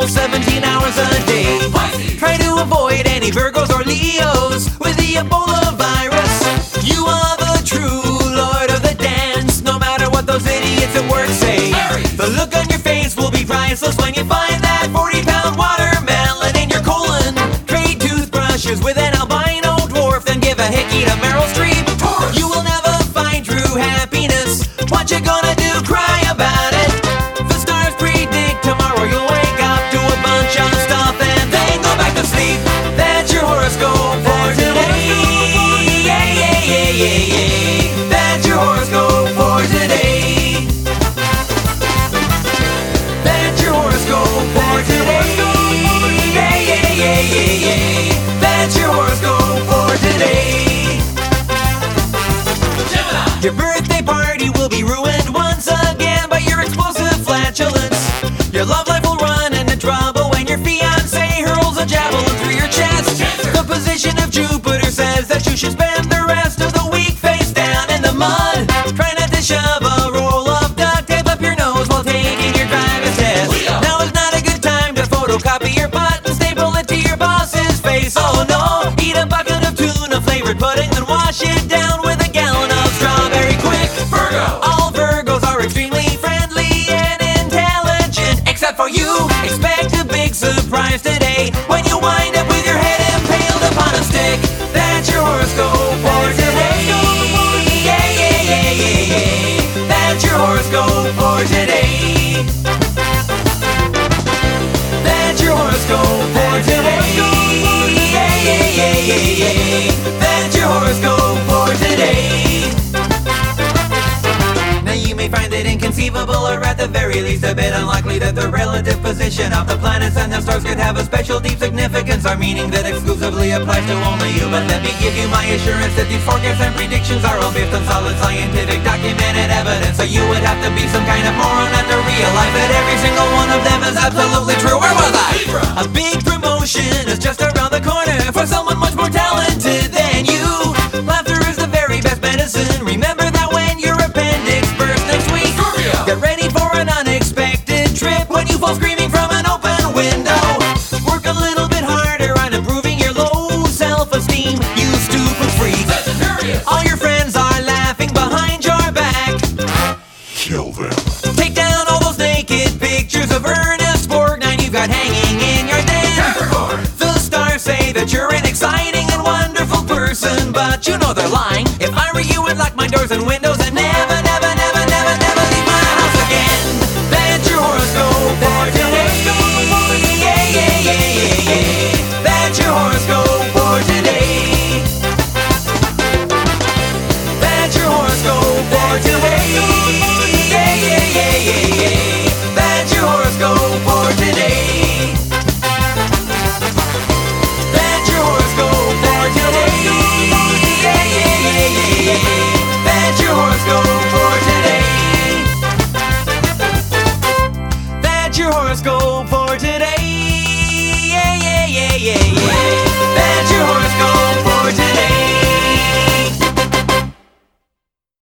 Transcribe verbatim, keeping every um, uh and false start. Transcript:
full seventeen hours a day. Try to avoid any Virgos or Leos with the Ebola virus. You are the true lord of the dance, no matter what those idiots at work say. The look on your face will be priceless when you find that forty pound watermelon in your colon. Trade toothbrushes with an albino dwarf, then give a hickey to Meryl Streep. You will never find true happiness. What you gonna do? Cry about it. The stars predict tomorrow you'll wake up to a bunch of stuff and then go back to sleep. That's your horoscope for today. Yeah, yeah, yeah, yeah, yeah. That's your horoscope for today. That's your horoscope for today. Yeah, yeah, yeah, yeah, yeah. That's your horoscope for today. Your birthday party will be ruined once again by your explosive flatulence. Your love life will run into trouble when your fiancé hurls a javelin through your chest. The position of Jupiter says that you should spend the rest of the week face down in the mud. Try not to shove a roll of duct tape up your nose while taking your driver's test. Now is not a good time to photocopy your butt and staple it to your boss's face. Oh no, eat a bucket of tuna flavored pudding, then wash it down with a gallon of strawberry quick. Virgo. All Virgos are extremely friendly and intelligent, except for you. Expect a big surprise today when you wind up with your head impaled upon a stick. That's your horoscope for today. Yeah, yeah, yeah, yeah, yeah. That's your horoscope for today. That's your horoscope for today. Yeah, yeah, yeah, yeah, yeah. That's your horoscope for today. Now you may find it inconceivable, or at the very least a bit unlikely, that the relative position of the planets and the stars could have a special deep significance, or meaning that exclusively applies to only you. But let me give you my assurance that these forecasts and predictions are all based on solid scientific documented evidence. So you would have to be some kind of moron not to realize that every single one of them is absolutely true. Where was I? A big promotion is just around the corner for someone much more talented than you. Laughter is the very best medicine. Remember that when your appendix bursts next week. Get ready for an unexpected trip when you fall screaming from an open window. Work a little bit harder on improving your low self-esteem, you stupid freak. All your friends are laughing behind your back. Kill them. Take down all those naked pictures of Ernest Borgnine you've got hanging in your den. The stars say that you're an exciting and wonderful person, but you know they're lying. If I were you, I'd lock my doors and windows